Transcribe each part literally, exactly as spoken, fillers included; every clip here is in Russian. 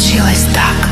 получилось так.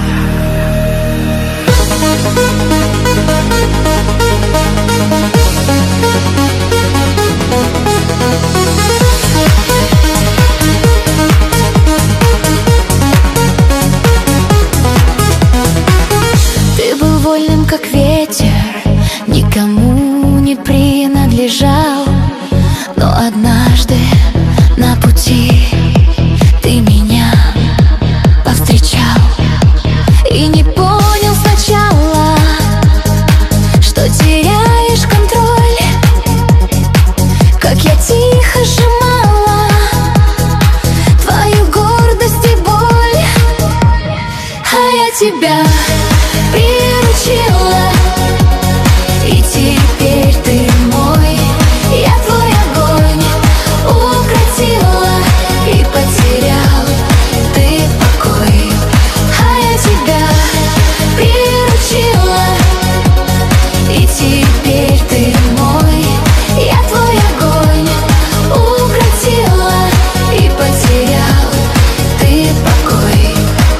Ты был вольным, как ветер, никому не принадлежал. Но однажды на пути ты меня повстречал и не понял сначала, что теряешь контроль. Как я тихо сжимала твою гордость и боль, а я тебя приручила, и теперь ты мой. Я твой огонь укротила и потерял ты покой, а я тебя приручила, и теперь ты мой. Я твой огонь укротила и потерял ты покой.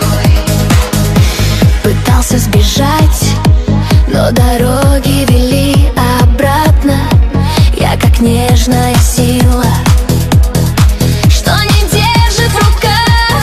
Пытался сбежать, но дороги вели обратно. Я как нежная сила, что не держит в руках,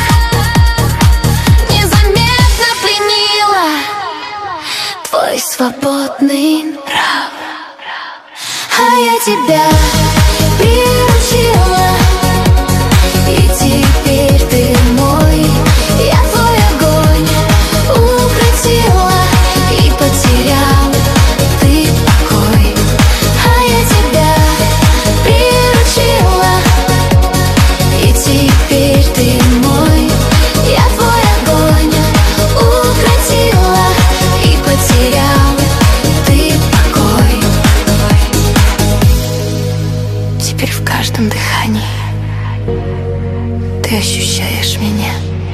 незаметно пленила твой свободный нрав, а я тебя приручила, и теперь ты мой. Я твой огонь укротила и потерял ты покой, а я тебя приручила, и теперь ты мой. Я твой огонь укротила и потерял ты покой. Теперь в каждом дыхании ты ощущаешь меня.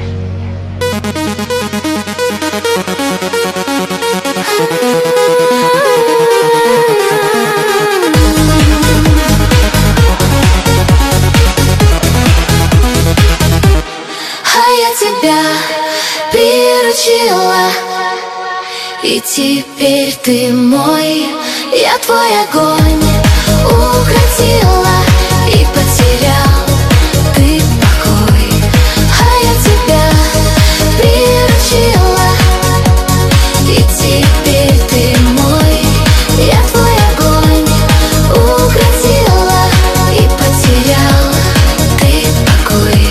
А я тебя приручила, и теперь ты мой. Я твой огонь укротила и потерял ты покой, а я тебя приручила, и теперь ты мой. Я твой огонь укротила и потерял ты покой,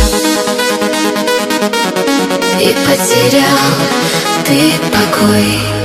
и потерял ты покой.